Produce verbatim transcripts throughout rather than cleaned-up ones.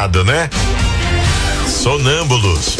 engraçado, né? Sonâmbulos.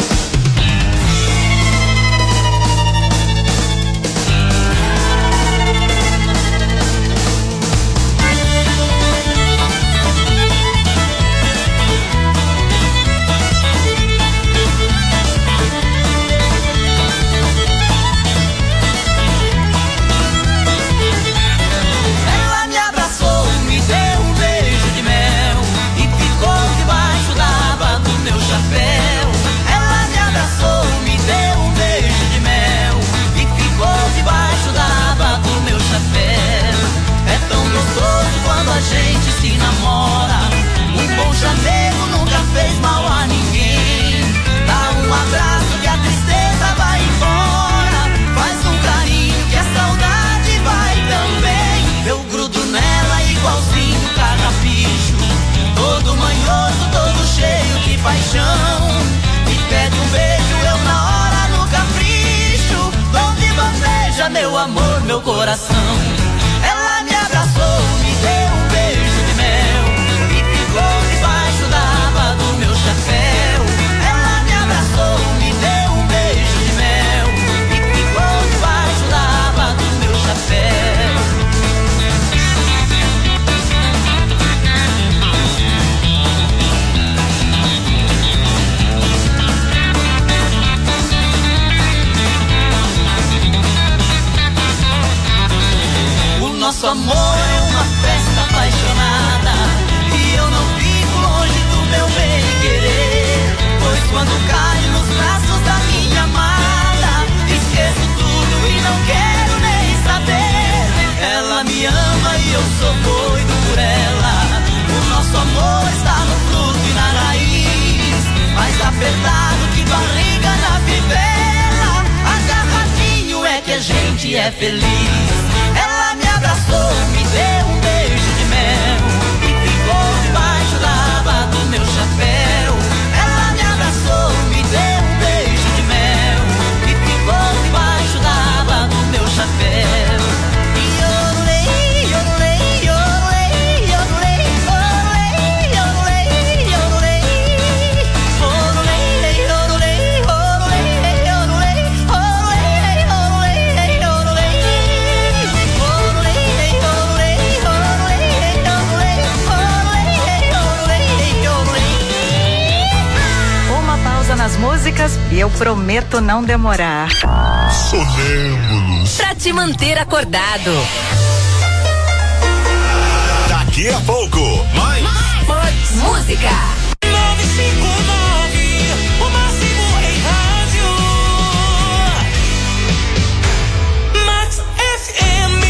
Meu amor, meu coração. Ela me abraçou, me deu um beijo de mel e ficou debaixo da aba do meu chapéu. Ela me abraçou, me deu um beijo de mel e ficou debaixo da aba do meu chapéu. Nosso amor é uma festa apaixonada e eu não fico longe do meu bem querer, pois quando caio nos braços da minha amada, esqueço tudo e não quero nem saber. Ela me ama e eu sou doido por ela. O nosso amor está no fruto e na raiz, mais apertado que barriga na fivela. Agarradinho é que a gente é feliz. Ela me abraçou, me deu um beijo de mel e ficou debaixo da aba do meu chapéu. Ela me abraçou, me deu um beijo de mel e ficou debaixo da aba do meu chapéu. Nas músicas e eu prometo não demorar. Sonâmbulos. Pra te manter acordado. Daqui a pouco, mais, mais, mais música. nove cinco nove, o máximo em rádio. Max F M.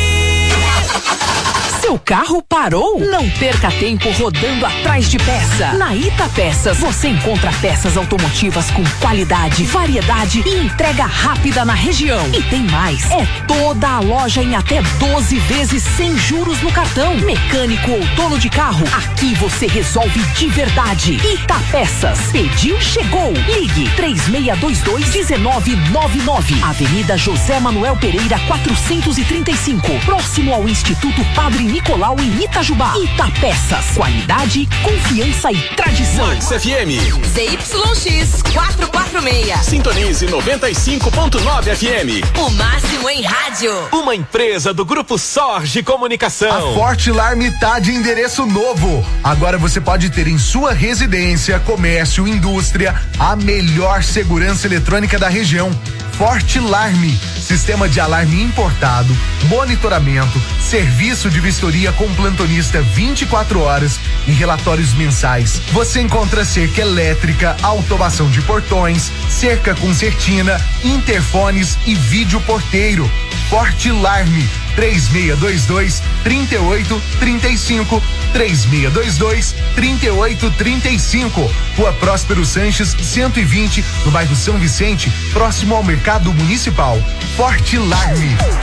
Seu carro parou? Não perca tempo rodando atrás de peça. Na Ita Peças você encontra peças automotivas com qualidade, variedade e entrega rápida na região. E tem mais, é toda a loja em até doze vezes sem juros no cartão. Mecânico ou dono de carro, aqui você resolve de verdade. Ita Peças, pediu, chegou. Ligue três seis dois dois, um nove nove nove. Avenida José Manuel Pereira quatrocentos e trinta e cinco, próximo ao Instituto Padre Nicolau em Itajubá. Itapeças, qualidade, confiança e tradição. Max F M. Z Y X quatrocentos e quarenta e seis. Sintonize noventa e cinco ponto nove F M. O máximo em rádio. Uma empresa do Grupo Sorge Comunicação. A Fortilarm tá de endereço novo. Agora você pode ter em sua residência, comércio, indústria, a melhor segurança eletrônica da região. Fortilarm, sistema de alarme importado, monitoramento, serviço de vistoria com plantonista vinte e quatro horas e relatórios mensais. Você encontra cerca elétrica, automação de portões, cerca com certina, interfones e vídeo porteiro. Fortilarm, três seis dois dois, três oito três cinco, três seis dois dois, três oito três cinco. Rua Próspero Sanches, cento e vinte, no bairro São Vicente, próximo ao Mercado Municipal. Fortilarm.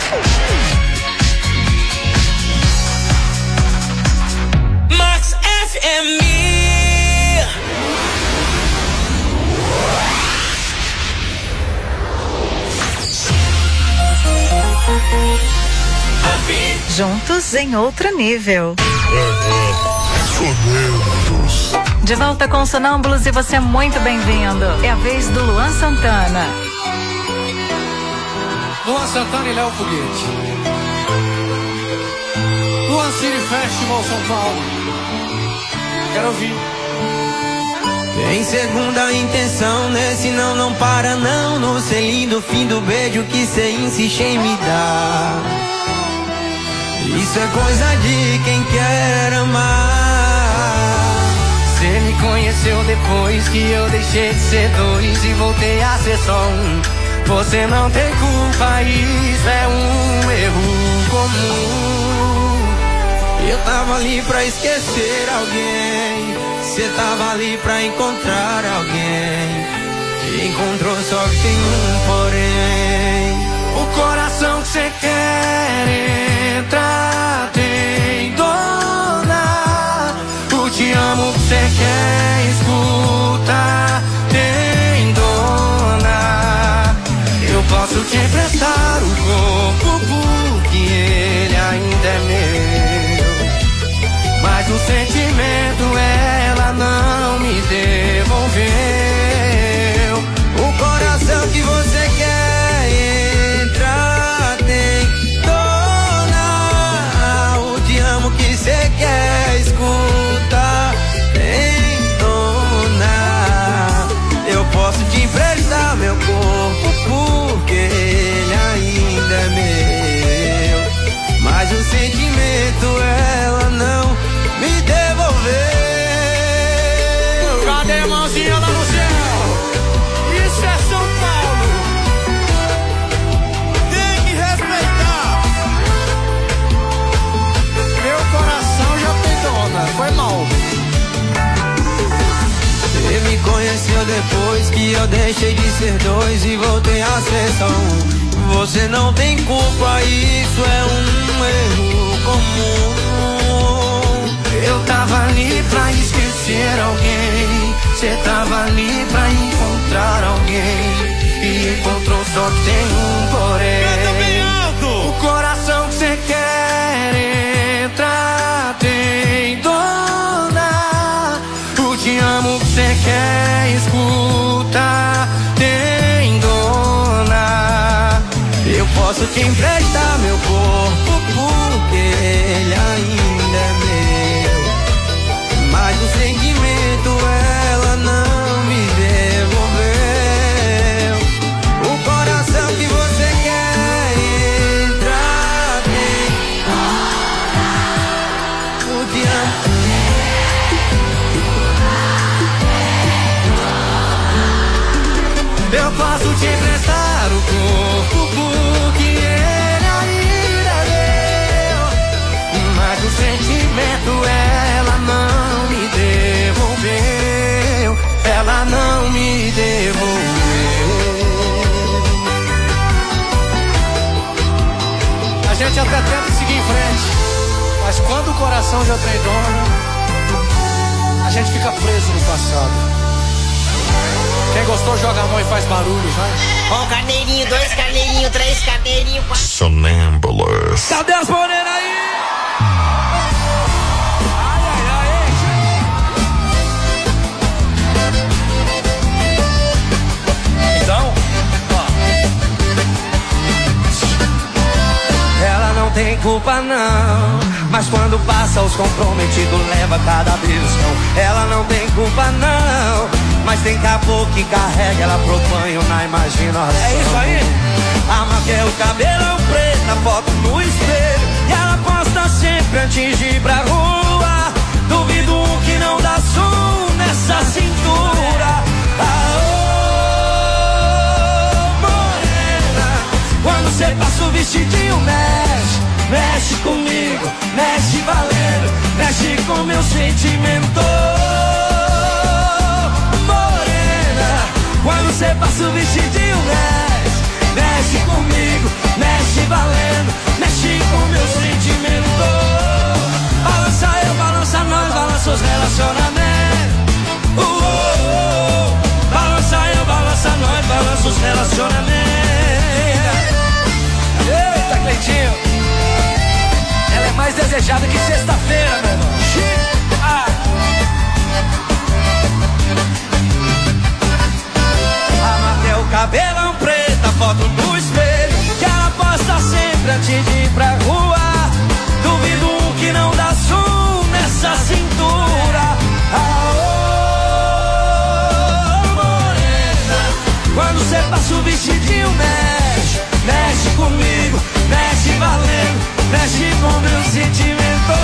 Max F M. Juntos em outro nível. Sonâmbulos. De volta com Sonâmbulos e você é muito bem-vindo. É a vez do Luan Santana. Luan Santana e Léo Foguete. Luan City Festival São Paulo. Quero ouvir. Tem segunda intenção, nesse não, não para não. No selinho do fim do beijo que cê insiste em me dar. Isso é coisa de quem quer amar. Cê me conheceu depois que eu deixei de ser dois e voltei a ser só um. Você não tem culpa, isso é um erro comum. Eu tava ali pra esquecer alguém, cê tava ali pra encontrar alguém. Encontrou só que tem um porém. O coração que cê quer entrar tem dona. O te amo que cê quer escutar tem dona. Eu posso te emprestar o corpo porque ele ainda é meu, mas o sentimento ela não me devolveu. O coração que você quer entrar tem dona. O te amo que você quer escutar tem dona. Eu posso te emprestar meu corpo porque ele ainda é meu, mas o sentimento ela não me devolveu. Cadê a mãozinha lá no céu? Isso é São Paulo. Tem que respeitar. Meu coração já tem dona. Foi mal. Você me conheceu depois que eu deixei de ser dois e voltei a ser só um. Você não tem culpa, isso é um erro comum. Eu tava ali pra esquecer alguém, cê tava ali pra encontrar alguém. E encontrou só que tem um porém. O coração que cê quer entrar tem dona. O te amo que cê quer escutar tem dona. Eu posso te emprestar meu corpo porque ele ainda é meu, mas o sentimento ela não me devolveu. O coração que você quer entrar tem o te amo. Eu posso te emprestar o corpo porque ele ainda é meu, mas o sentimento ela não me devolveu. Ela não me devolveu. A gente até tenta seguir em frente, mas quando o coração já tem dona, a gente fica preso no passado. Quem gostou joga a mão e faz barulho, vai. Um carneirinho, dois carneirinhos, três carneirinhos, quatro. Sonâmbulos. Cadê as morenas aí? Ai, ai, ai, então, ó. Ela não tem culpa não, mas quando passa os comprometidos leva cada beliscão. Ela não tem culpa não, mas tem caboclo que carrega ela pro banho na imaginação. É isso aí? A maquia, o cabelão preto na foto no espelho, e ela posta sempre antes de ir pra rua. Duvido um que não dá som nessa cintura. Ah, oh, morena, quando cê passa o vestidinho mexe, mexe comigo, mexe valendo, mexe com meu sentimento. Quando cê passa o vestidinho mexe, mexe comigo, mexe valendo, mexe com meu sentimento. Balança eu, balança nós, balança os relacionamentos. Uh, uh, uh. Balança eu, balança nós, balança os relacionamentos. Eita, Cleitinho, ela é mais desejada que sexta-feira, meu irmão. Ah. vestidinho, mexe, mexe comigo, mexe valendo, mexe com meu sentimento.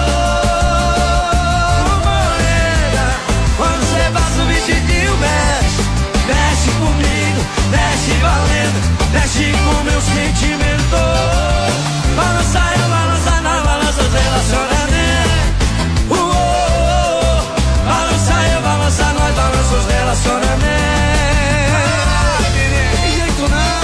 Morena, quando você passa o vestidinho, mexe, mexe comigo, mexe valendo, mexe com meu sentimento. Balança eu, balança na balança os relacionamentos. Uh, uh, uh, balança eu, balança nós, balança os relacionamentos. Que jeito não.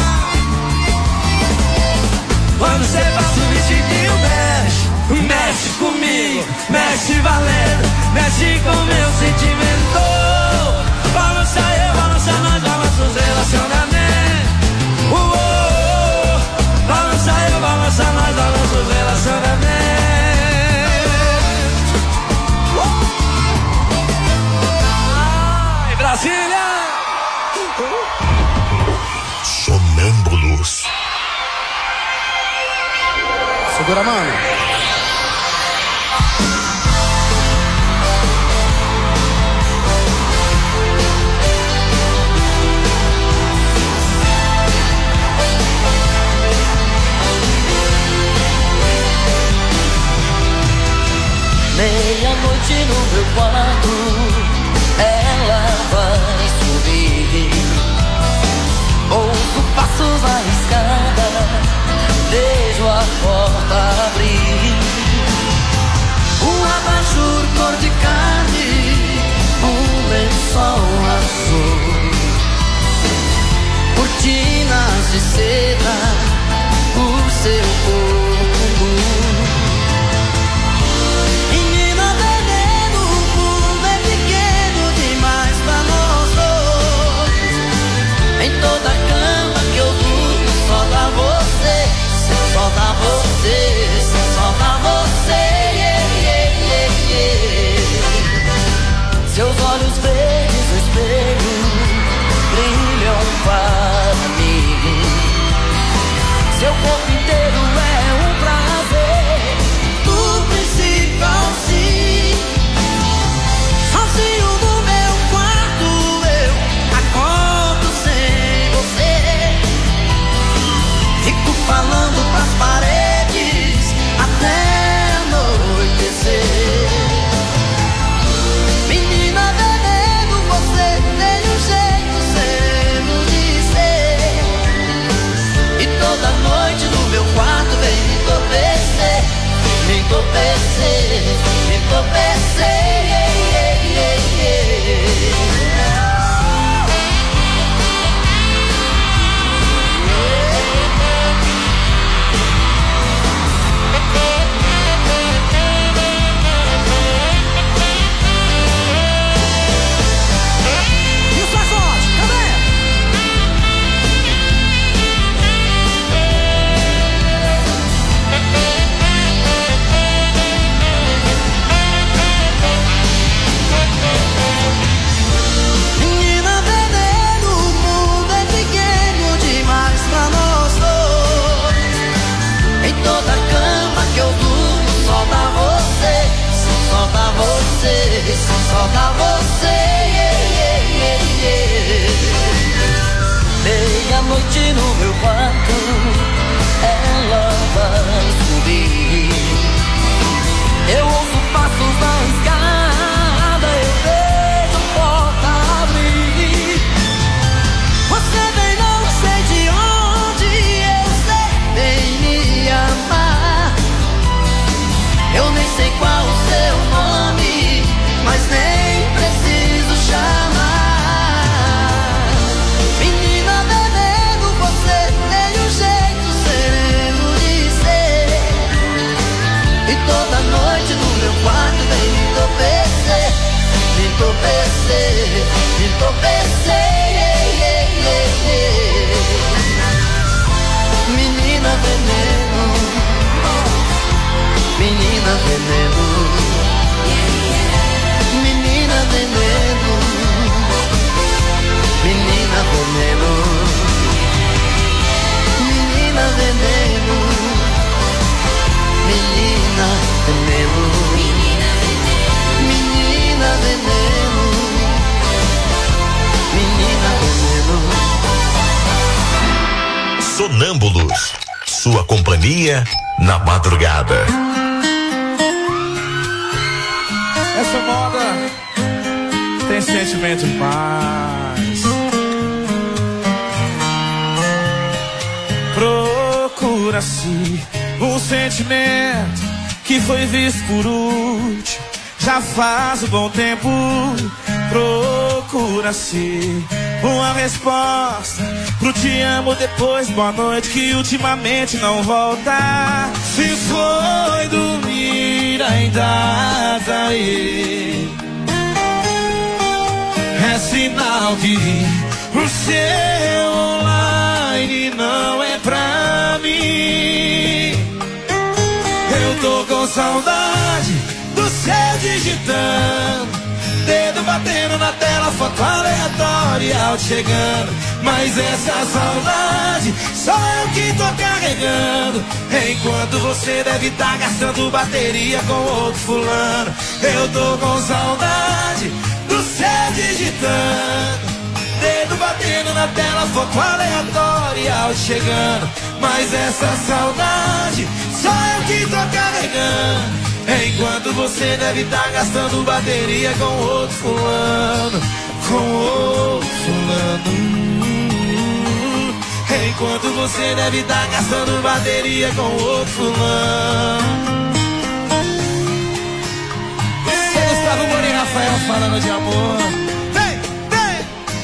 Quando você passa o vestidinho, mexe, mexe comigo, mexe valendo, mexe com meu sentimento. Balança eu, balança nós, balança os relacionamentos. Uh, uh, uh, balança eu, balança nós, balança os relacionamentos. Uh. Ai, Brasília! Sonâmbulos. Segura a mão. Meia-noite no meu quarto, ela vai subir. Ouço passos na escada, vejo a porta abrir. Um abajur cor de carne, um lençol azul, cortinas de seda, o seu corpo. Menina veneno por Sonâmbulos, sua companhia na madrugada. Essa moda tem sentimento demais. Procura-se um sentimento que foi visto por último. Já faz um bom tempo. Procura-se uma resposta pro te amo depois boa noite que ultimamente não volta. Se foi dormir ainda tá aí, é sinal que o seu online não é pra mim. Eu tô com saudade do seu digitando, dedo batendo na tela, foto aleatória, áudio chegando. Mas essa saudade só eu que tô carregando, enquanto você deve estar tá gastando bateria com outro fulano. Eu tô com saudade do seu digitando, dedo batendo na tela, foto aleatória, áudio chegando. Mas essa saudade só eu que tô carregando, enquanto você deve estar tá gastando bateria com outro fulano. Com outro fulano. Enquanto você deve estar tá gastando bateria com outro fulano. Seu Gustavo Moura e Rafael falando de amor. Vem, vem.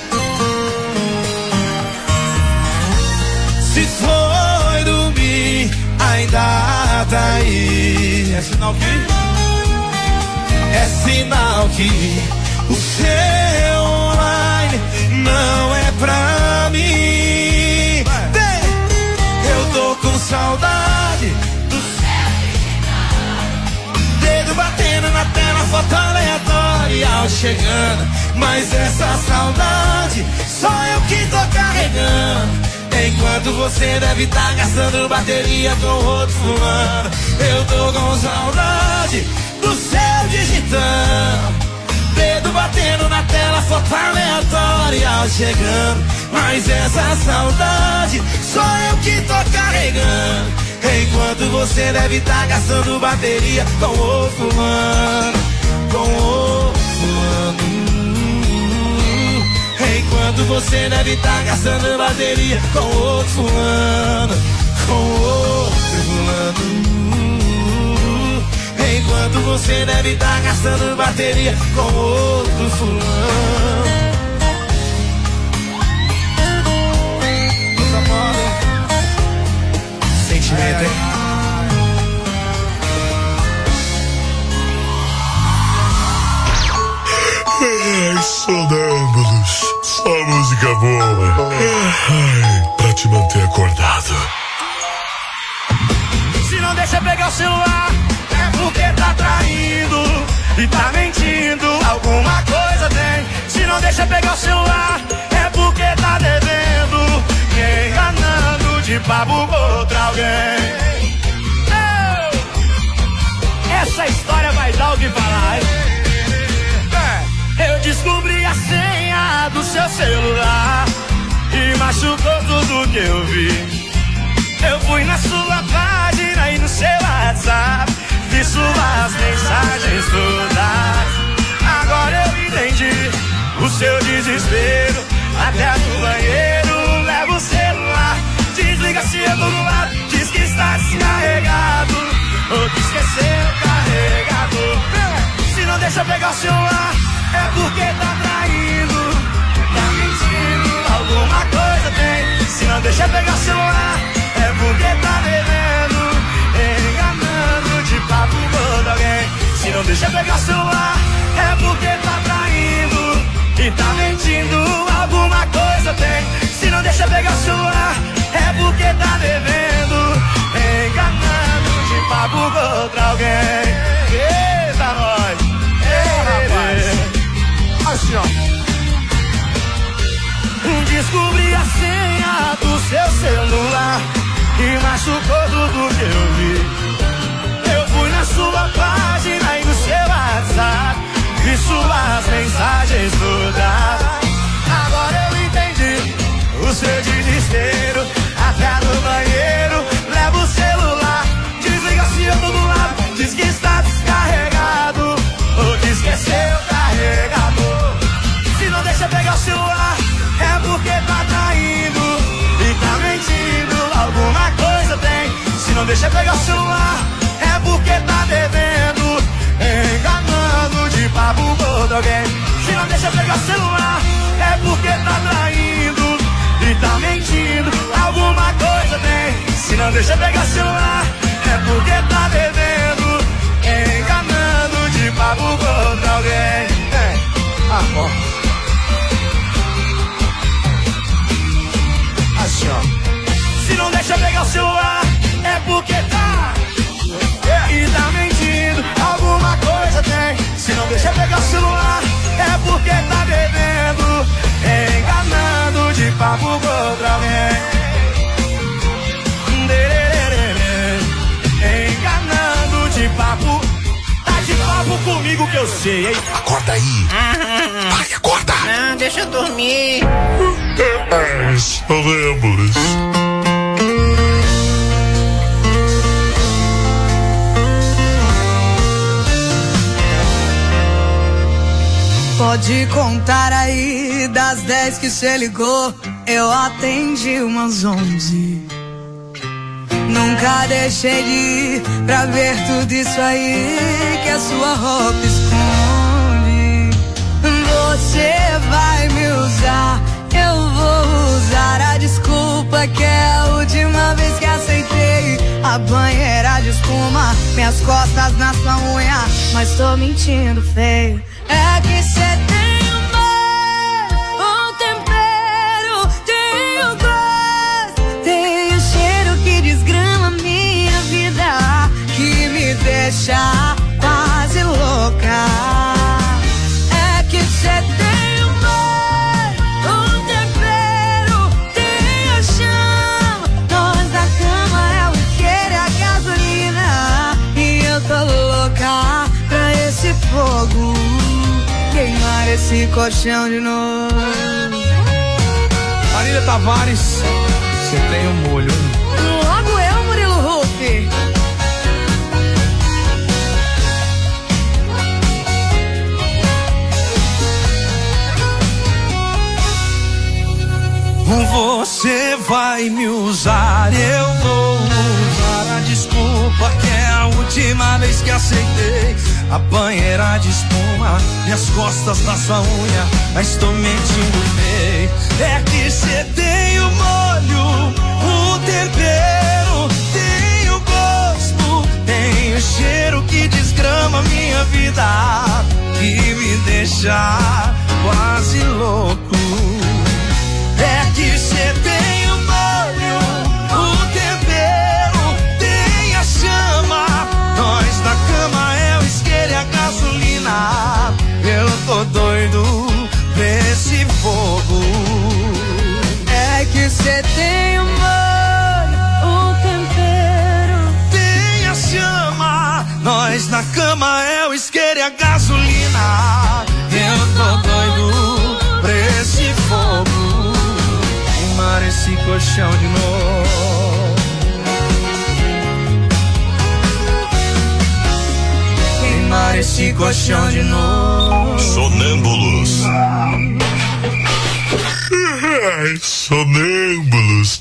Se foi dormir, ainda tá aí. É sinal que? É sinal que o seu online não é pra mim. Vem. Eu tô com saudade do céu, dedo batendo na tela, foto aleatória, áudio chegando. Mas essa saudade só eu que tô carregando, enquanto você deve estar tá gastando bateria com outro fulano. Eu tô com saudade do céu digitando, dedo batendo na tela, foto aleatória, áudio chegando. Mas essa saudade só eu que tô carregando, enquanto você deve estar tá gastando bateria com outro fulano. Com outro fulano. Enquanto você deve estar tá gastando bateria com outro fulano. Com outro fulano. Enquanto você deve estar tá gastando bateria com outro fulano. Sentimento, hein? Ai, sonâmbulos, só música boa. Ai, pra te manter acordado. Se não deixa pegar o celular, é porque tá traindo e tá mentindo. Alguma coisa tem. Se não deixa pegar o celular, é porque tá devendo, me enganando de papo com outra alguém. Essa história vai dar o que falar. Eu descobri a senha do seu celular e machucou tudo que eu vi. Eu fui na sua página e no seu WhatsApp, vi suas mensagens todas. Agora eu entendi o seu desespero. Até no banheiro leva o celular, desliga se eu tô do lado, diz que está descarregado, ou que esqueceu o carregador. Se não deixa pegar o celular, é porque tá traindo, tá mentindo, alguma coisa tem. Se não deixa pegar o celular, é porque tá devendo, enganando de papo com alguém. Se não deixa pegar o celular, é porque tá traindo e tá mentindo, alguma coisa tem. Se não deixa pegar o celular, é porque tá devendo, enganando de papo com outra alguém. Eita, nós! Ei, rapaz! Assim, ó. Descobri a senha do seu celular e machucou tudo que eu vi. Eu fui na sua página e no seu WhatsApp, vi suas mensagens todas. Agora eu entendi o seu desespero. Até no não deixa pegar o celular, é porque tá devendo, enganando de papo com outro alguém. Se não deixa pegar o celular, é porque tá traindo e tá mentindo, alguma coisa tem. Se não deixa pegar o celular, é porque tá devendo, enganando de papo com outro alguém. É. Ah, ó. Assim, ó. Se não deixa pegar o celular, é porque tá e tá mentindo, alguma coisa tem. Se não deixa pegar o celular, é porque tá devendo, enganando de papo com outro alguém. Enganando de papo, tá de papo comigo que eu sei, hein? Acorda aí. Vai, acorda. Não, deixa eu dormir. Ai, sonâmbulos. Pode contar aí, das dez que cê ligou, eu atendi umas onze. Nunca deixei de ir pra ver tudo isso aí que a sua roupa esconde. Você vai me usar, eu vou usar a desculpa que é a última vez que aceitei. A banheira de espuma, minhas costas na sua unha, mas tô mentindo feio. É que cê tem humor, um tempero, tem o gosto, tem o cheiro que desgrama minha vida, que me deixa quase louca. É que cê tem humor, um tempero, tem a chama, nós da cama é o isqueiro e a gasolina, e eu tô louca pra esse fogo queimar esse colchão de novo. Marília Tavares, você tem um molho. Logo eu, Murilo Ruff. Você vai me usar, eu vou usar a desculpa que é a última vez que aceitei. A banheira de espuma, minhas costas na sua unha, mas tô mentindo feio. É que cê tem o molho, o tempero, tem o gosto, tem o cheiro que desgrama minha vida, que me deixa quase louco. É que cê tem o molho, o tempero, tem a chama, nós da cama é o isqueiro e a gasolina. Eu tô doido pra esse fogo. É que cê tem o molho, o tempero, tem a chama, nós na cama é o isqueiro e a gasolina. Eu tô doido pra esse fogo, queimar esse colchão de novo, queimar esse colchão de novo. Sonâmbulos. Ai, sonâmbulos.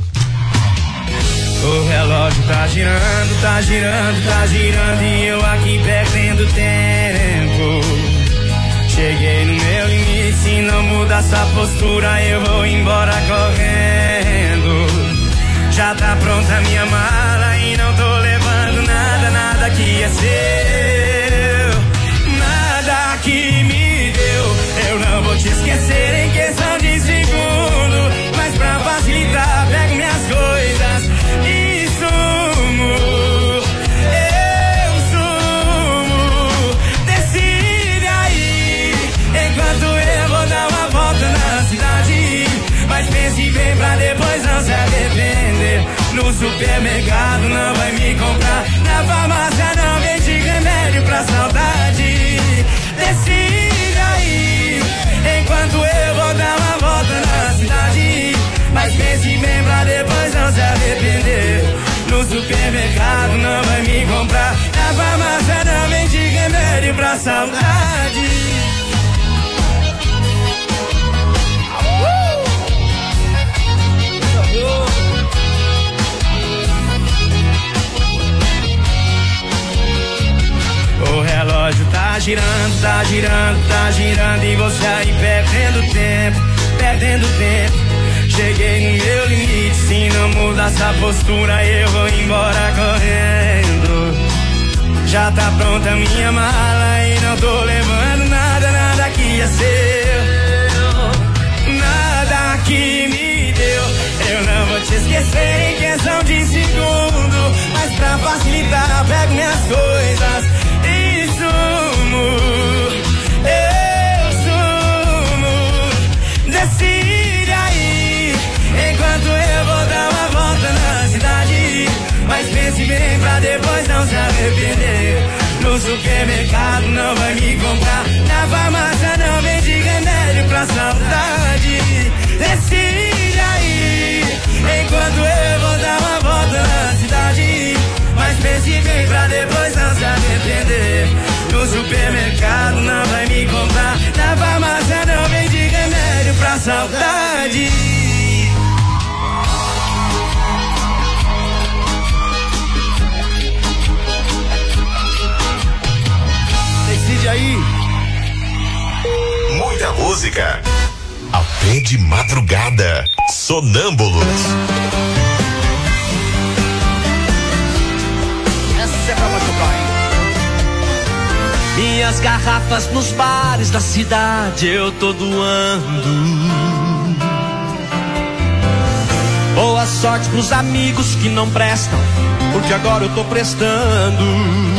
O relógio tá girando, tá girando, tá girando e eu aqui perdendo tempo. Cheguei no meu limite, se não mudar essa postura eu vou embora correndo. Já tá pronta minha mala e não tô levando nada, nada que é seu, nada que me deu. Eu não vou te esquecer em questão de segundo, mas pra facilitar pego minhas coisas e sumo. Eu sumo, decide aí, enquanto eu vou dar uma volta na cidade. Mas pense bem pra depois não se arrepender. No supermercado não vai me comprar, na farmácia não vende remédio pra saudade. Decide aí, enquanto eu vou dar uma volta na cidade. Mas pense bem pra depois não se arrepender. No supermercado não vai me comprar, na farmácia não vende remédio pra saudade. girando, tá girando e você aí perdendo tempo, perdendo tempo. Cheguei no meu limite, se não mudar essa postura eu vou embora correndo. Já tá pronta a minha mala e não tô levando nada, nada que é seu, nada que me deu. Eu não vou te esquecer em questão de segundo, mas pra facilitar pego minhas coisas e sumo, eu sumo. Decide aí, enquanto eu vou dar uma volta na cidade. Mas pense bem pra depois não se arrepender. No supermercado não vai me comprar, na farmácia não vende remédio pra saudade. Decide aí, enquanto eu vou dar uma volta na cidade. Mas pense bem pra depois não se arrepender. No supermercado não vai me comprar, na farmácia não vende remédio pra saudade. Decide aí. Muita música. Até de madrugada. Sonâmbulos. Essa é pra machucar, hein? Minhas garrafas nos bares da cidade eu tô doando. Boa sorte pros amigos que não prestam, porque agora eu tô prestando.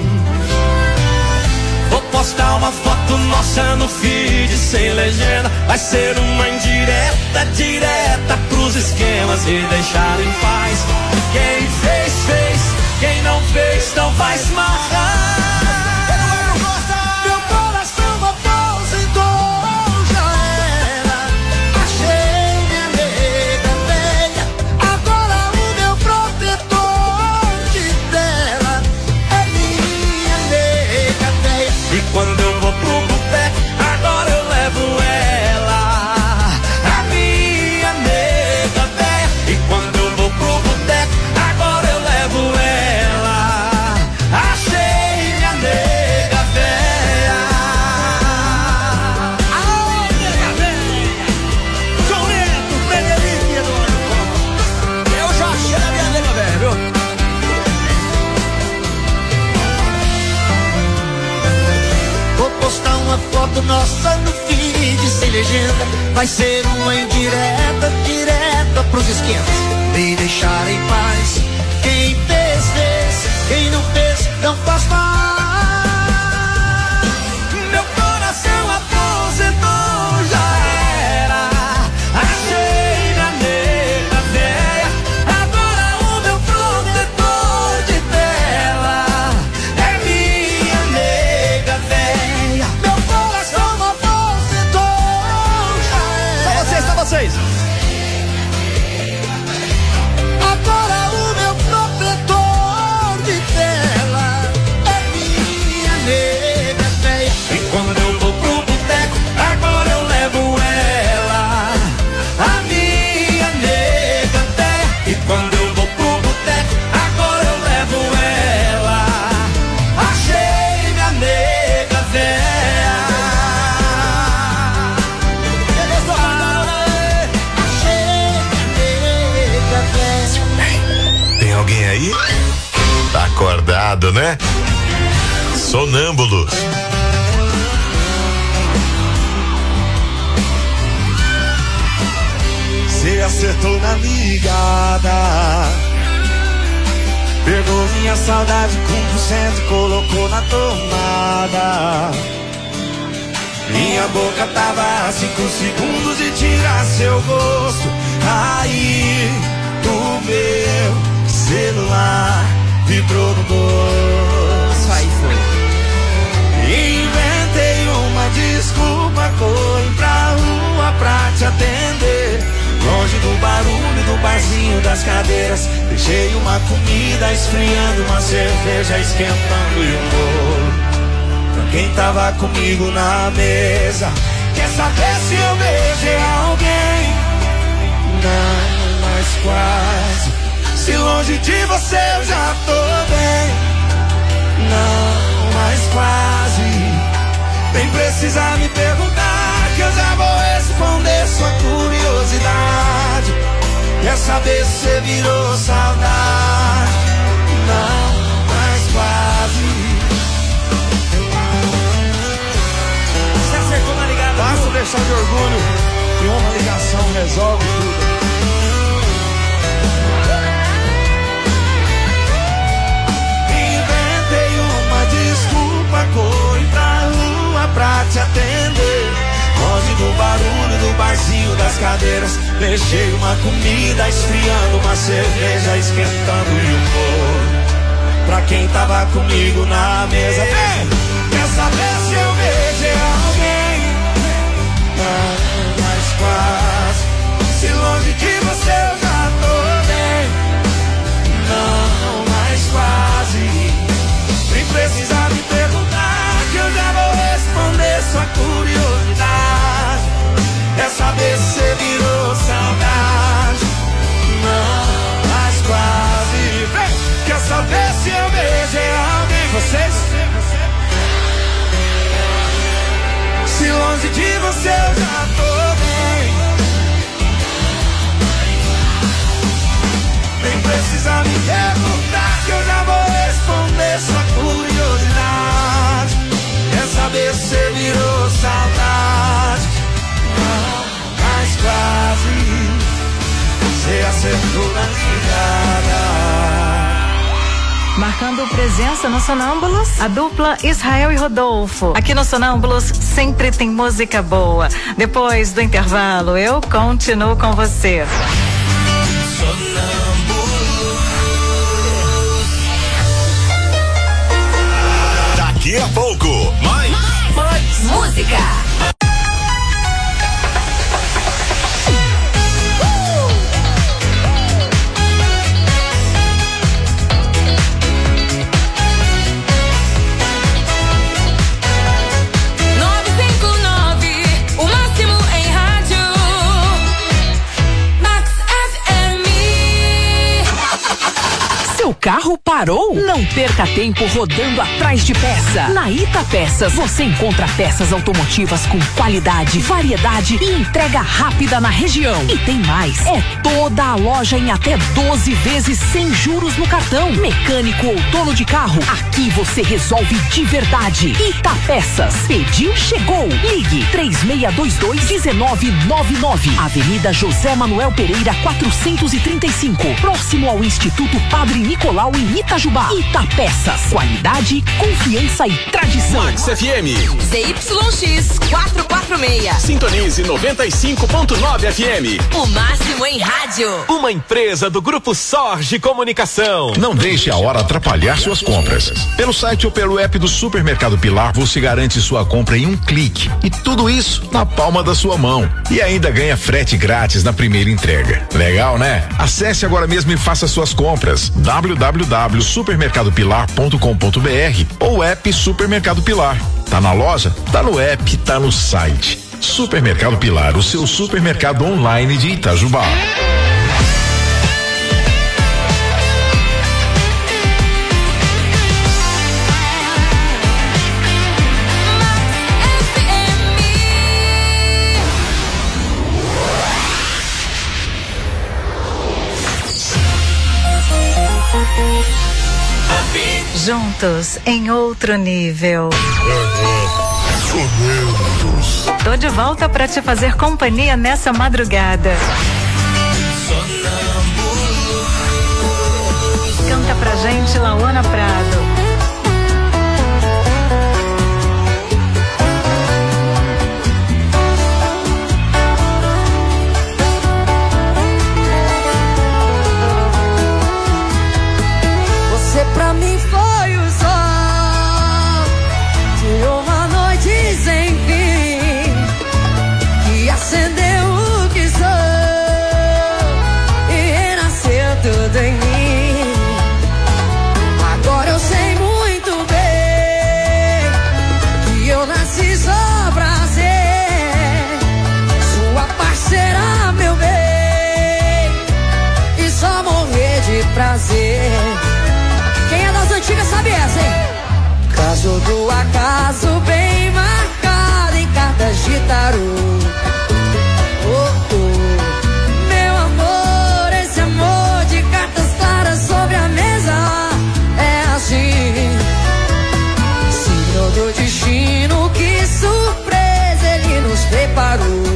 Vou postar uma foto nossa no feed sem legenda. Vai ser uma indireta, direta pros esquemas e deixar em paz. Quem fez, fez. Quem não fez, não vai se marrar. Meu coração aposentou, já era. Achei minha nega velha. Agora o meu protetor de tela é minha nega velha. E quando eu vou pro boteco, agora eu levo ela, a minha nega véia. E quando eu vou pro boteco, agora eu levo ela, achei minha nega véia. Aô, nega velha! João Neto, Frederico e Eduardo. Eu já achei a minha nega velha, viu? Vou postar uma foto nossa no feed sem legenda. Vai ser uma indireta, direta pros esquemas. Me deixar em paz. Quem fez, fez. Quem não fez, não faz mais. Meu coração aposentou, já era. Achei minha nega velha. Agora o meu protetor de tela é minha nega velha. Meu coração aposentou, já era. Só vocês, só vocês. Agora o meu protetor de tela é minha nega velha. E quando eu vou pro boteco, agora eu levo ela, a minha nega véia. E quando eu vou pro boteco, agora eu levo ela, achei minha nega véia. Achei minha nega velha. Tem alguém aí? Tá acordado, né? Sonâmbulos. Você acertou na ligada, pegou minha saudade com por cento e colocou na tomada. Minha boca tava a cinco segundos de tirar seu gosto. Aí o meu celular vibrou no bolso. Aí foi. Inventei uma desculpa, corri pra rua pra te atender. Longe do barulho do barzinho das cadeiras. Deixei uma comida esfriando, uma cerveja esquentando e um bolo pra quem tava comigo na mesa. Quer saber se eu beijei alguém? Não, mas quase. Se longe de você eu já tô bem. Não, mas quase. Nem precisa me perguntar, que eu já vou responder sua curiosidade. Quer saber se você virou saudade? Não, mas quase. Você acertou na ligada. Basta deixar de orgulho e uma ligação resolve tudo. Inventei uma desculpa, corri pra rua pra te atender. Longe do barulho do barzinho das cadeiras, deixei uma comida esfriando, uma cerveja esquentando e um bolo pra quem tava comigo na mesa. Vem! Quer saber se eu beijei alguém? Não, mas quase. Se longe de você eu já tô bem. Não, mas quase. Nem precisa me perguntar, que eu já vou responder sua curiosidade. Quer saber se você virou saudade? Não, mas quase. Vem! Quer saber se eu beijei alguém? Vocês? Se longe de você eu já tô bem. Nem precisa me perguntar, que eu já vou responder sua curiosidade. Quer saber se você virou saudade? Não, mas quase. Você acertou na ligada. Marcando presença no Sonâmbulos, a dupla Israel e Rodolfo. Aqui no Sonâmbulos sempre tem música boa. Depois do intervalo, eu continuo com você. Daqui a pouco, mais, mais, mais música. Seu carro parou? Não perca tempo rodando atrás de peça. Na Ita Peças você encontra peças automotivas com qualidade, variedade e entrega rápida na região. E tem mais, é toda a loja em até doze vezes sem juros no cartão. Mecânico ou dono de carro, aqui você resolve de verdade. Ita Peças, pediu, chegou. Ligue três seis dois dois, um nove nove nove, Avenida José Manuel Pereira quatrocentos e trinta e cinco, próximo ao Instituto Padre Nicolau em Itajubá. Itapeças, qualidade, confiança e tradição. Max F M. Z Y X quatrocentos e quarenta e seis. Sintonize noventa e cinco ponto nove F M. O máximo em rádio. Uma empresa do Grupo Sorge Comunicação. Não deixe a hora atrapalhar suas compras. Pelo site ou pelo app do Supermercado Pilar, você garante sua compra em um clique. E tudo isso na palma da sua mão. E ainda ganha frete grátis na primeira entrega. Legal, né? Acesse agora mesmo e faça suas compras. w w w ponto supermercado pilar ponto com ponto b r ou app Supermercado Pilar. Tá na loja? Tá no app, tá no site. Supermercado Pilar, o seu supermercado online de Itajubá. Juntos em outro nível. Tô de volta pra te fazer companhia nessa madrugada. Canta pra gente Lauana Prado. Você pra mim foi o sol de uma noite sem fim, que acendeu o que sou e renasceu tudo em mim. Agora eu sei muito bem que eu nasci só pra ser sua parceira, meu bem, e só morrer de prazer. Quem é das antigas sabe essa, hein? Caso do acaso bem marcado, tarô. Oh, oh. Meu amor, esse amor de cartas claras sobre a mesa é assim. Signo do destino, que surpresa ele nos preparou.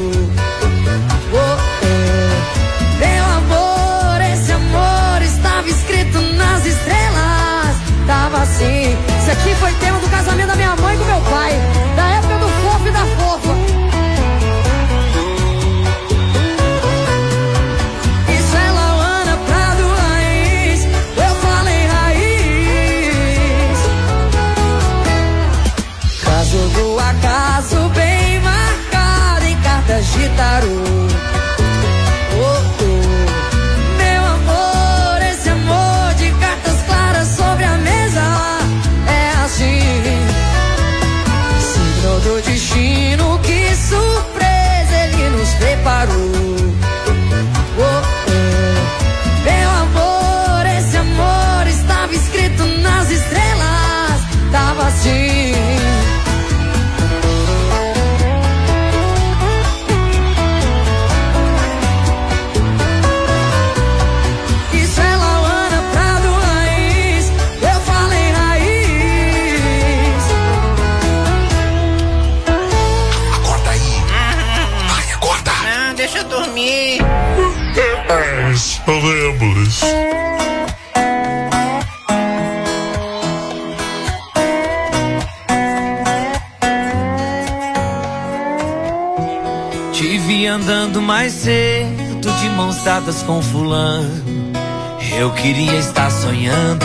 Assim, isso aqui foi tema do casamento da minha mãe com meu pai, da época do fofo e da fofa. Isso é Lauana Prado Raiz, eu falei raiz. Caso do acaso bem marcado em cartas de tarô. Do destino, que surpresa ele nos preparou. Oh, oh. Meu amor, esse amor estava escrito nas estrelas, tava assim. Isso é Lauana Prado Raiz, eu falei raiz. Deixa eu dormir. Podemos. Te vi andando mais cedo, de mãos dadas com fulano. Eu queria estar sonhando.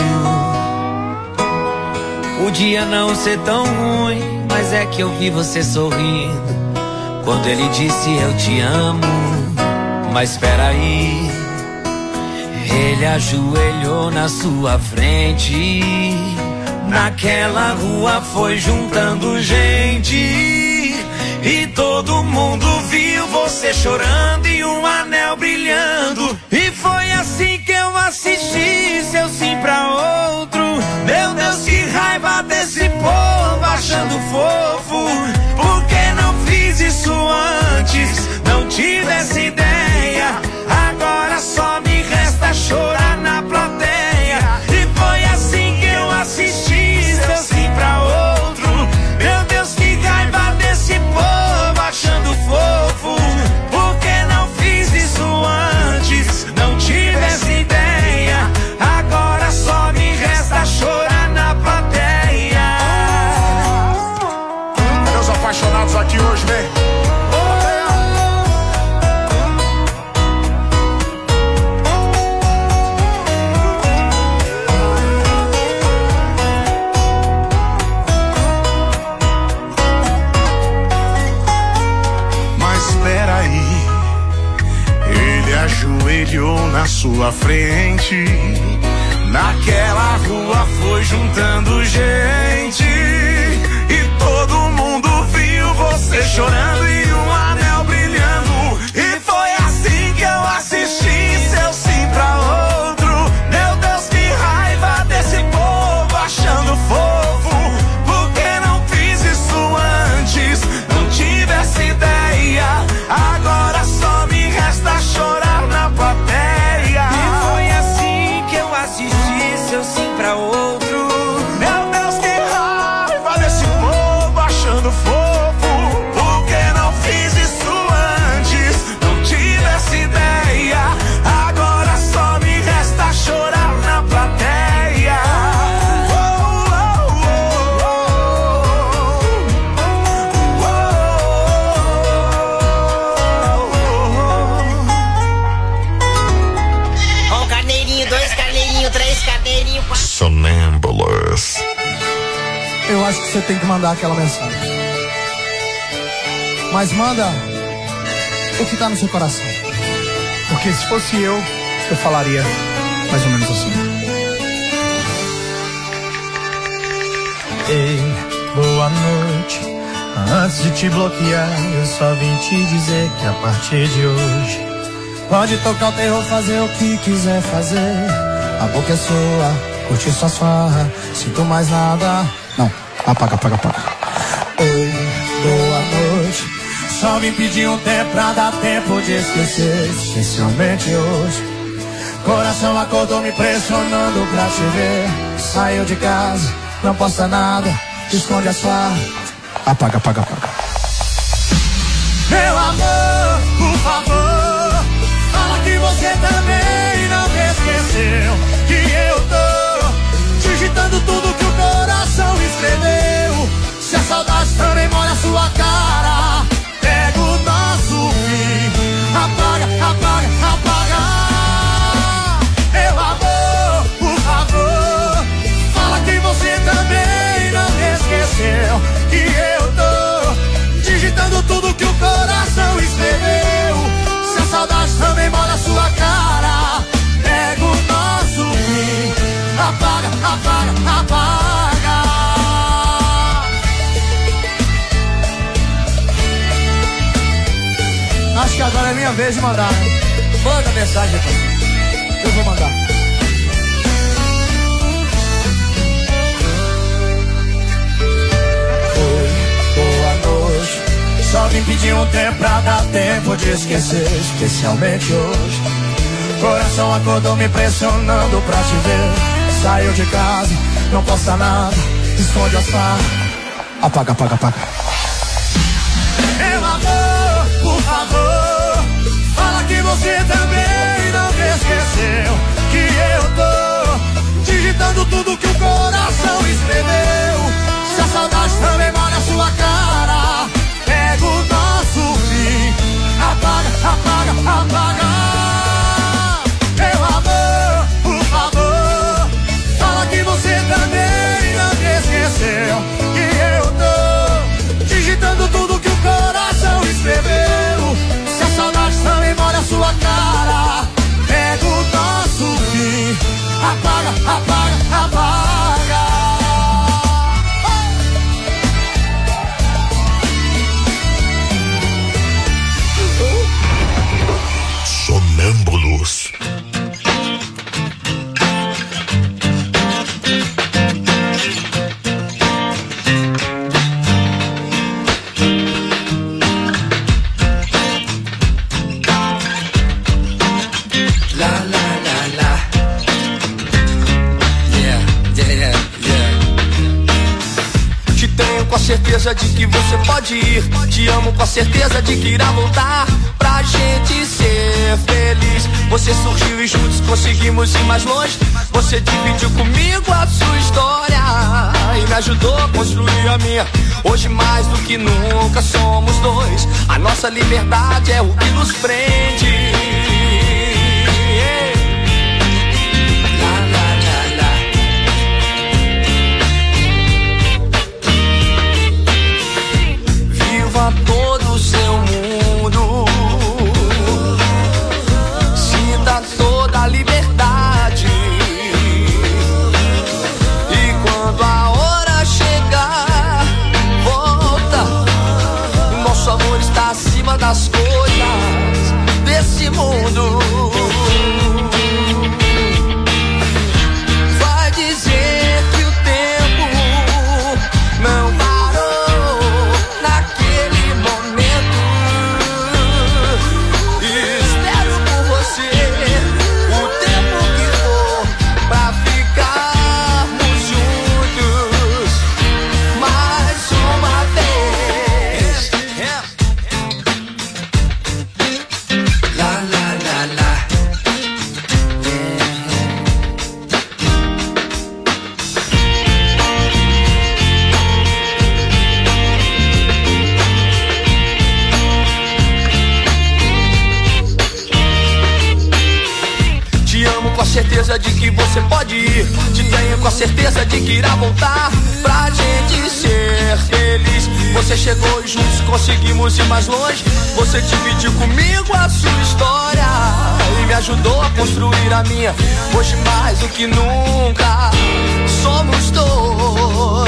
Podia não ser tão ruim, mas é que eu vi você sorrindo quando ele disse eu te amo. Mas espera aí, ele ajoelhou na sua frente. Naquela rua foi juntando gente e todo mundo viu você chorando e um anel brilhando. E foi assim que eu assisti seu sim pra outro. Meu Deus, que raiva desse povo achando fofo. Por que não fiz isso antes? Não tive essa ideia. Agora só me resta chorar na plateia. E foi assim que eu assisti seu sim pra outro. Meu Deus, que raiva desse povo achando fofo. Por que não fiz isso antes? Não tive essa ideia. Agora só me resta chorar na plateia. Meus apaixonados aqui hoje, né? Ajoelhou na sua frente. Naquela rua foi juntando gente e todo mundo viu você chorando e um anel brilhando. E foi assim que eu assisti seu sim pra outro. Meu Deus, que raiva desse povo achando fofo. Por que não fiz isso antes? Não tive essa ideia. Agora só me resta chorar na plateia. E foi assim que eu assisti seu sim pra outro. Meu Deus, que raiva desse povo achando fofo. Por que não fiz isso antes? Não tive essa ideia. Agora só me resta chorar na plateia. Oh, oh, oh, oh, oh. Um carneirinho, dois carneirinhos, três carneirinhos, quatro. Sonâmbulos. Eu acho que você tem que mandar aquela mensagem. Mas manda o que tá no seu coração. Porque se fosse eu, eu falaria mais ou menos assim. Ei, boa noite. Antes de te bloquear, eu só vim te dizer que a partir de hoje pode tocar o terror, fazer o que quiser fazer. A boca é sua, curte sua farra. Sinto mais nada. Não, apaga, apaga, apaga. Oi, boa noite. Só vim pedir um tempo pra dar tempo de esquecer, especialmente hoje. Coração acordou me pressionando pra te ver. Saiu de casa, não posta nada, esconde as farras. Apaga, apaga, apaga. Meu amor, por favor, fala que você também não me esqueceu. Que eu tô digitando tudo que o coração escreveu. Se a saudade também molha a sua cara, pega o nosso fim. Apaga, apaga, apaga. Meu amor, por favor, fala que você também não me esqueceu. Que eu tô digitando tudo que o coração escreveu. Se a saudade também molha a sua cara, pega o nosso fim. Apaga, apaga, apaga. Acho que agora é minha vez de mandar, né? Manda mensagem, pai. Eu vou mandar. Oi, boa noite. Só vim pedir um tempo pra dar tempo de esquecer, especialmente hoje. Coração acordou me pressionando pra te ver. Saiu de casa, não posta nada, esconde as farras. Apaga, apaga, apaga. Meu amor, por favor, fala que você também não me esqueceu. Que eu tô digitando tudo que o coração escreveu. Se a saudade também molha a sua cara, pega o nosso fim. Apaga, apaga, apaga. Meu amor, por favor, fala que você também não me esqueceu. Que eu tô digitando tudo que o coração escreveu. Se a saudade também molha a sua cara, pega o nosso fim. Apaga, apaga, apaga. Sonâmbulos. Certeza de que você pode ir. Te amo com a certeza de que irá voltar pra gente ser feliz. Você surgiu e juntos conseguimos ir mais longe. Você dividiu comigo a sua história e me ajudou a construir a minha. Hoje mais do que nunca somos dois. A nossa liberdade é o que nos prende. Todo o seu mundo, sinta toda a liberdade. E quando a hora chegar, volta. O nosso amor está acima das coisas desse mundo. Vai dizer que o tempo não parou naquele momento. Espero por você o tempo que for pra ficarmos juntos mais uma vez. Lá, lá, lá, lá. Te amo com a certeza de que você pode ir. Te tenho com a certeza de que irá voltar pra gente ser feliz. Você chegou e juntos conseguimos ir mais longe. Você dividiu comigo a sua história e me ajudou a construir a minha. Hoje mais do que nunca somos dois.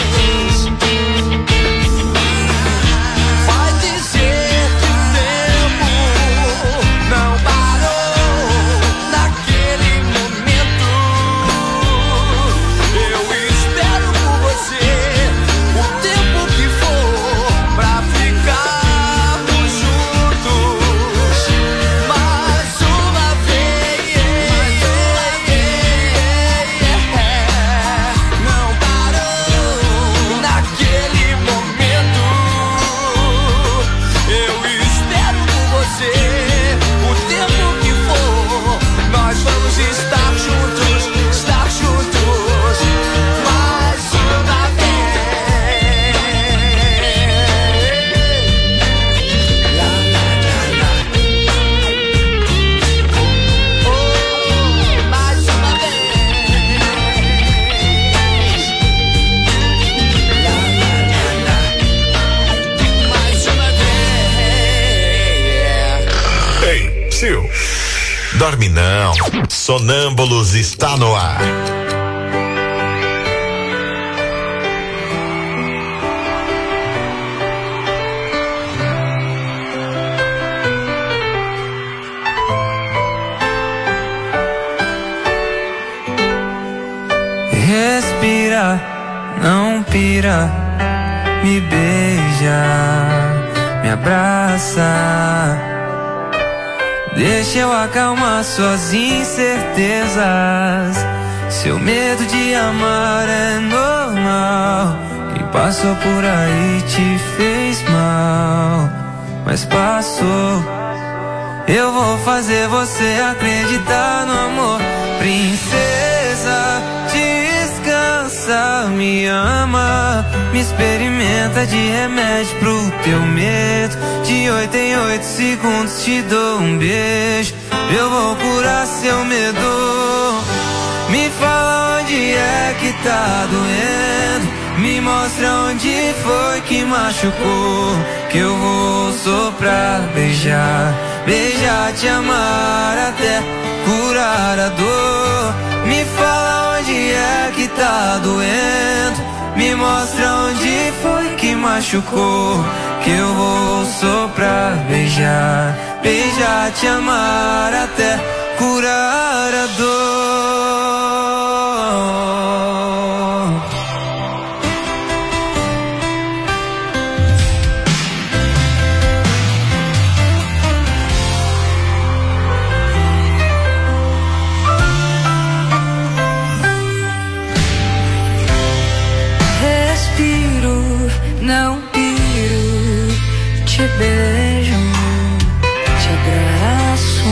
Vai dizer que o tempo não parou naquele momento. Eu espero por você o tempo que for pra ficar Adormeceu? Dorme não. Sonâmbulos está no ar. Respira, não pira, me beija, me abraça. Deixa eu acalmar suas incertezas. Seu medo de amar é normal. Quem passou por aí te fez mal, mas passou. Eu vou fazer você acreditar no amor. Princesa, descansa, me ama, me experimenta de remédio pro teu medo. De oito em oito segundos te dou um beijo. Eu vou curar seu medo. Me fala onde é que tá doendo, me mostra onde foi que machucou, que eu vou soprar, beijar, beijar, te amar até curar a dor. Me fala onde é que tá doendo, me mostra onde foi que machucou, que eu vou soprar, beijar, beijar, te amar até curar a dor. Não piro, te beijo, te abraço.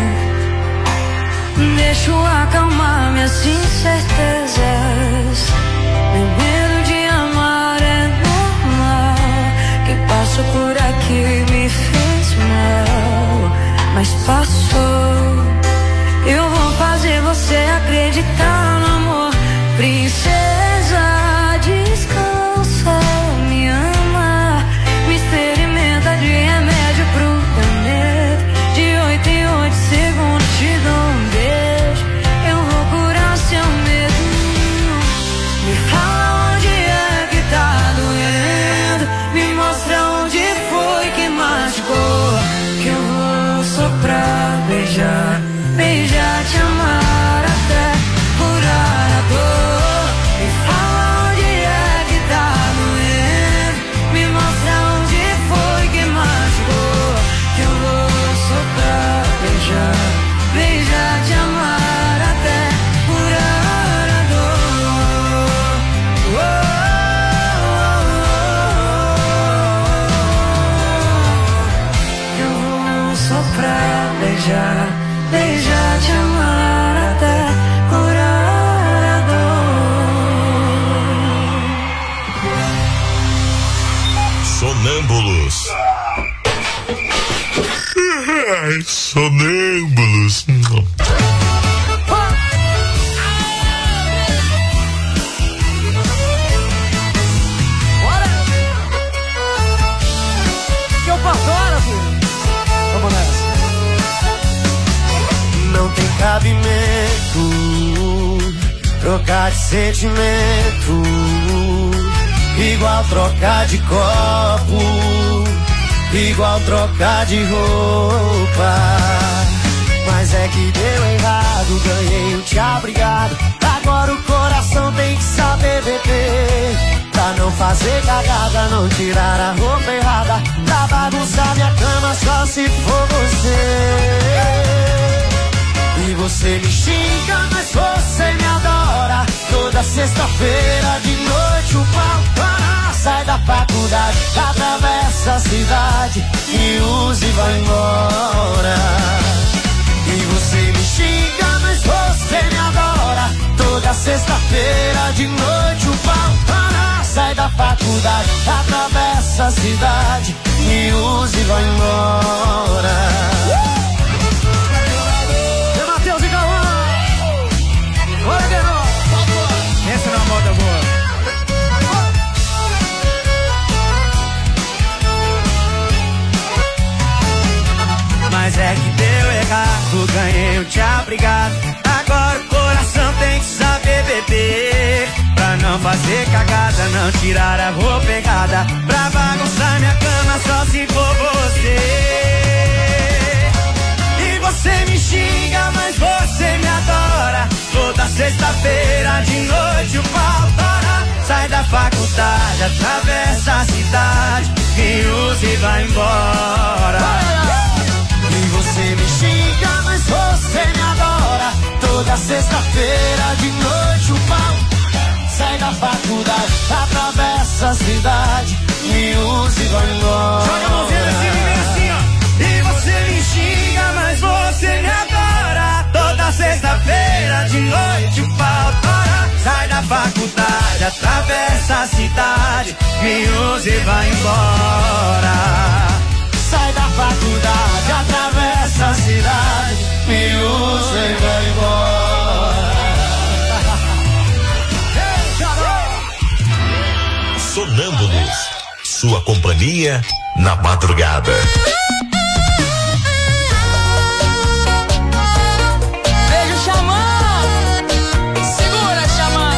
Deixo acalmar minhas incertezas. Meu medo de amar é normal. Quem passou por aqui me fez mal, mas passou. Eu vou fazer você acreditar no amor. Princesa, descansa, me ama, me experimenta de remédio pro teu medo. De oito em oito segundos te dou um beijo. Eu vou curar seu medo. Me fala onde é que tá doendo, me mostra onde foi que machucou, que eu vou soprar, beijar, beijar, te amar até curar a dor. Beijar, te amar até curar a dor. Oh, oh, oh, oh. Eu vou soprar, beijar, beijar, te amar até curar a dor. Sonâmbulos. Ai, sonâmbulos. Bora! Que eu passo hora, filho. Vamos nessa. Não tem cabimento trocar de sentimento, igual trocar de copo, igual trocar de roupa. Mas é que deu errado, ganhei o tchau, obrigado. Agora o coração tem que saber beber, pra não fazer cagada, não tirar a roupa errada, pra bagunçar minha cama só se for você. E você me xinga, mas você me adora. Toda sexta-feira de noite o pau para. Sai da faculdade, atravessa a cidade e usa e vai embora. E você me xinga, mas você me adora. Toda sexta-feira de noite o pau para. Sai da faculdade, atravessa a cidade e usa e vai embora. Bora, Guerreiro! Essa é uma moda boa. Mas é que deu obrigado. Agora o coração tem que saber beber, pra não fazer cagada, não tirar a roupa pegada, pra bagunçar minha cama só se for você. E você me xinga, mas você me adora. Toda sexta-feira de noite o pau tora. Sai da faculdade, atravessa a cidade, me usa e vai embora. E você me xinga, mas você me adora. Toda sexta-feira de noite o pau. Sai da faculdade, atravessa a cidade, me usa e vai embora. Joga a mãozinha assim, vem assim, ó. E você me xinga, mas você me adora. Toda sexta-feira de noite o pau tora. Sai da faculdade, atravessa a cidade, me usa e vai embora. Sai da faculdade, atravessa a cidade, me usa e vai embora. Sonâmbulos, sua companhia na madrugada. Beijo, Xamã. Segura, Xamã.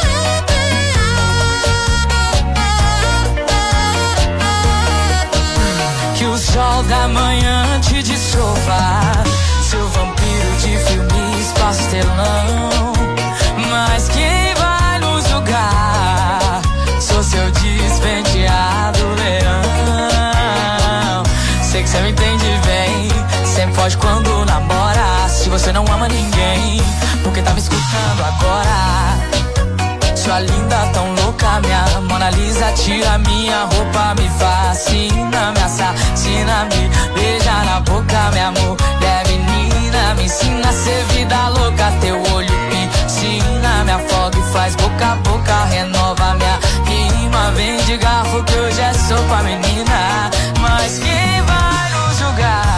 Que o sol da manhã te desova, seu vampiro de filmes pastelão. Mas quem vai nos julgar? Sou seu despenteado leão. Sei que você me entende bem, sempre foge quando namora. Se você não ama ninguém, porque tá me escutando agora? Sua linda tão louca, minha Mona Lisa, tira minha roupa, me fascina, me assassina, me beija na boca, minha mulher menina, me ensina a ser vida louca, teu olho piscina, me afoga e faz boca a boca, renova minha rima, vem de garfo que hoje é sopa, menina, mas quem vai nos julgar?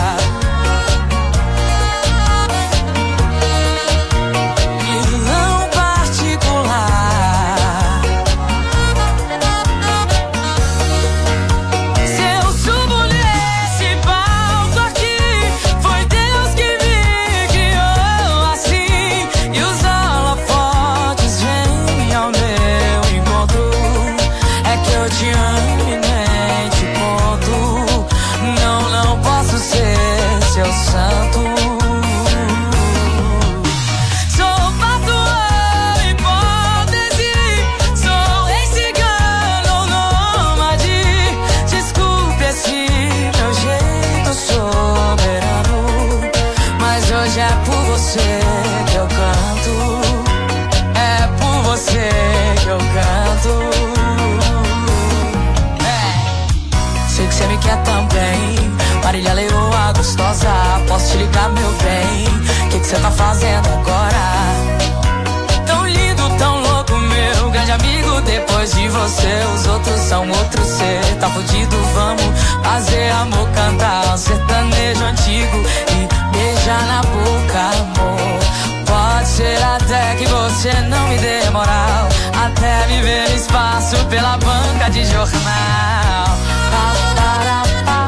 Marília Leoa gostosa, posso te ligar, meu bem? O que você tá fazendo agora? Tão lindo, tão louco, meu grande amigo. Depois de você, os outros são outros. Cê tá fudido, vamos fazer amor, cantar um sertanejo antigo e beijar na boca, amor. Pode ser até que você não me dê moral, até me ver no espaço pela banca de jornal. Pa, para, pa.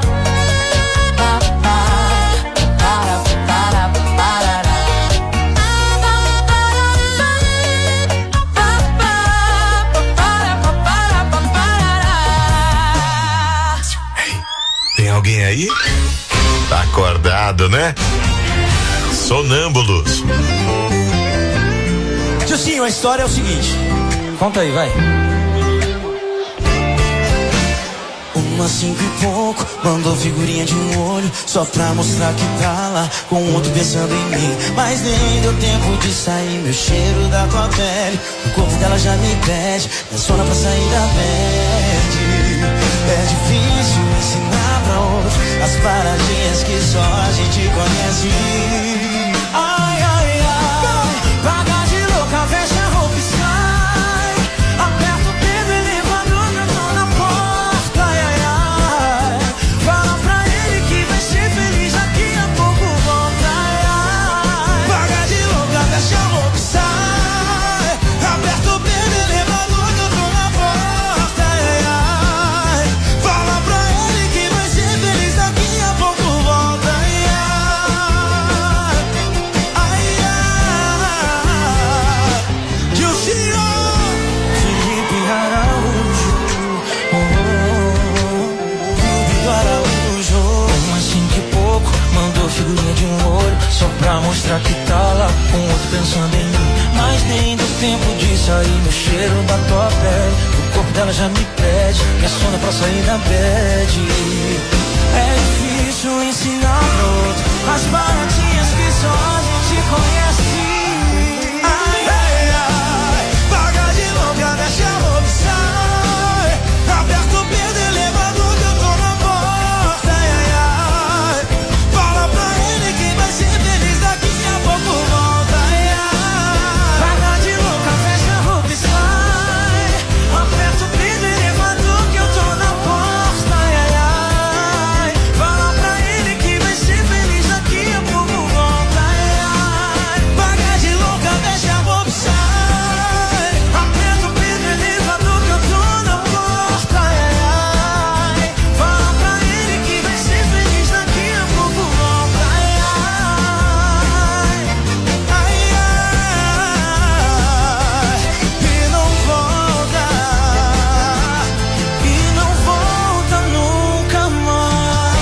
Alguém aí? Tá acordado, né? Sonâmbulos. Dilcinho, a história é o seguinte. Conta aí, vai. Uma cinco e pouco, mandou figurinha de um olho, só pra mostrar que tá lá com o outro pensando em mim. Mas nem deu tempo de sair meu cheiro da tua pele. O corpo dela já me pede, me zona pra sair da bed. É difícil ensinar pra outro as paradinhas que só a gente conhece. Ai, ai, ai, paga de louca, fecha a roupa e sai. Aperta o dedo, elevador, na mão na porta. Ai, ai, ai, fala pra ele que vai ser feliz, daqui a pouco volta. Ai, ai, paga de louca, fecha a roupa e sai. Aperta o dedo, elevador, na mão na porta. Ai, ai, fala pra ele que vai ser feliz, daqui a pouco volta. Ai, ai. delícia e meu cheiro da tua pele. O corpo dela já me pede, me assona pra sair da bed. É difícil ensinar pro outro as baratinhas que só a gente conhece. Ai, ai, ai, paga de louca, deixa a roupa sai. Aperta o pé do elevador que eu tô na porta. Ai, ai, ai, fala pra ele que vai ser feliz, daqui a pouco volta. Ai, ai, paga de louca, fecha a roupa e sai. Aperta o pé do elevador que eu tô na porta. Ai, ai, ai, fala pra ele que vai ser feliz, daqui a pouco volta. Ai, ai, paga de louca, deixa a roupa sai. aperta o pé do elevador que eu tô na porta. Ai, ai, ai, fala pra ele que vai ser feliz, daqui a pouco volta. Ai, ai, ai, ai, e não volta, e não volta nunca mais.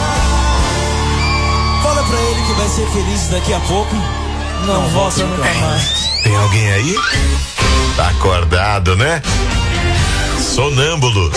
Fala pra ele que vai ser feliz daqui a pouco. Não, não volta nunca mais. Tem alguém aí? Tá acordado, né? Sonâmbulos.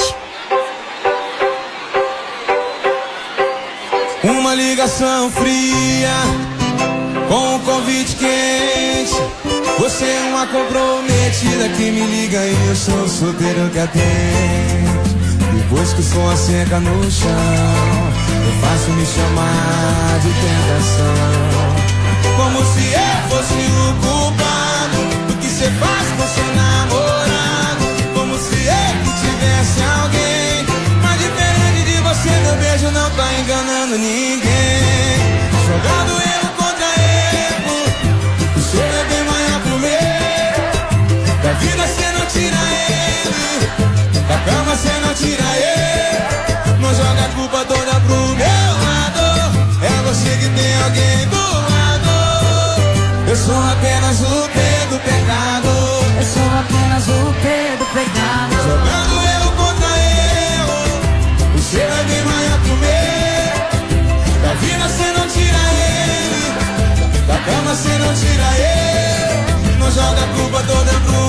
Uma ligação fria com um convite quente. Você é uma comprometida que me liga e eu sou solteiro que atende. Depois que o som asseca no chão, eu faço me chamar de tentação. Como se eu fosse o culpado do que cê faz com seu namorado. Como se ele tivesse alguém. Mas diferente de você, meu beijo não tá enganando ninguém. Jogando erro contra erro, o seu é bem maior pro meu. Da vida cê não tira ele, da cama cê não tira ele. Não joga a culpa toda pro meu lado. É você que tem alguém do lado. Eu sou apenas o pé do pecado. Eu sou apenas o pé do pecado. Jogando erro contra erro, o seu é bem maior pro meu. Da vida cê não tira ele, da cama cê não tira ele. Não joga a culpa toda pro